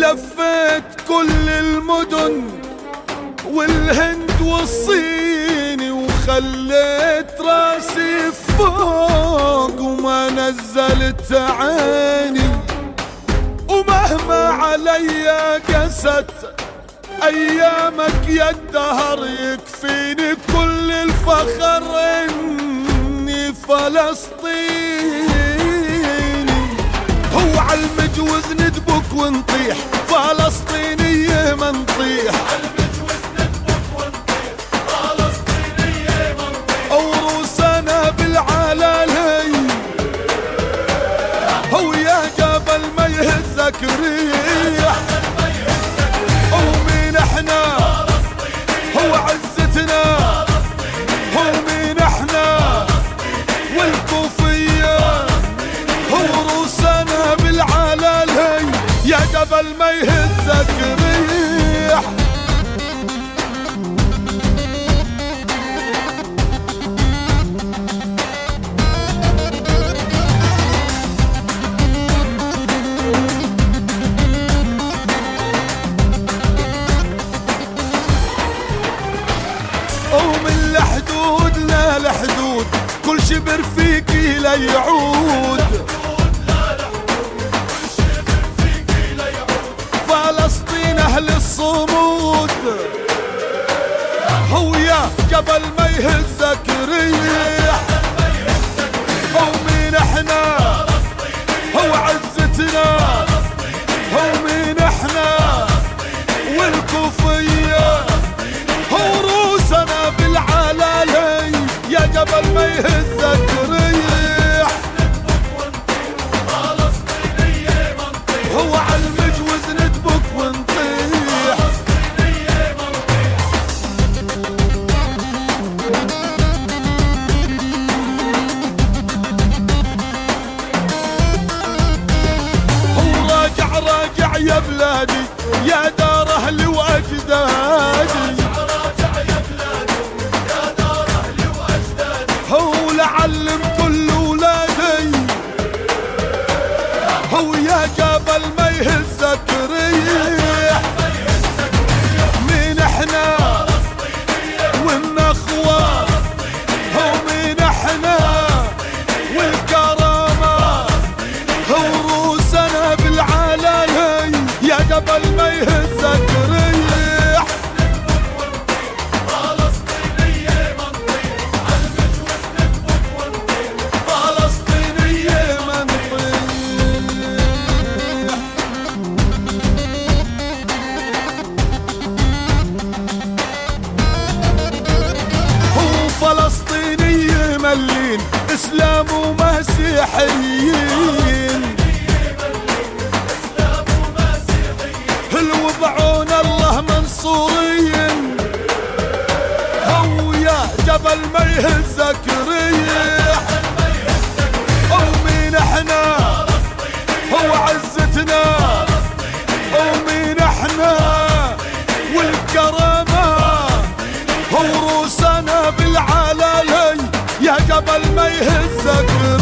لفيت كل المدن والهند والصين وخليت راسي فوق وما نزلت عيني، ومهما علي قست ايامك يا الدهر يكفيني كل الفخر اني فلسطيني. هو عالمجوز ندبك ونطيح فلسطينية ما نطيح، وروسنا بالعلالي هو يا جبل ما يهزك ريح. ومين احنا هو عزتنا، هو مين احنا والكوفية هو روسنا بالعلالي يا جبل ما يهزك ريح. ومن الحدود للحدود كل شبر فيكي ليعود، فلسطين أهل الصمود هو يا جبل ما يهزك ريح. ومين احنا هو عزتنا، هو مين احنا والكوفية هو روسنا بالعلالي يا جبل ما يهزك ريح. هو عالمجوز ندبك ونطيح. هو راجع راجع يا بلادي يا دار اهلي واجدادي، هو لعلم كل ولادي هو يا جبل ما يهزك ريح. مين احنا والنخوة هو مين احنا والكرامة هو روسنا بالعلالي يا جبل ما يهزك ريح. فلسطينية ملين اسلام ومسيحيين، حلو بعون الله منصورين هو يا جبل ما يهزك ريح. ومين احنا هو عزتنا، ومين احنا والكرامة هو روسنا بالعلالي يا جبل ما يهزك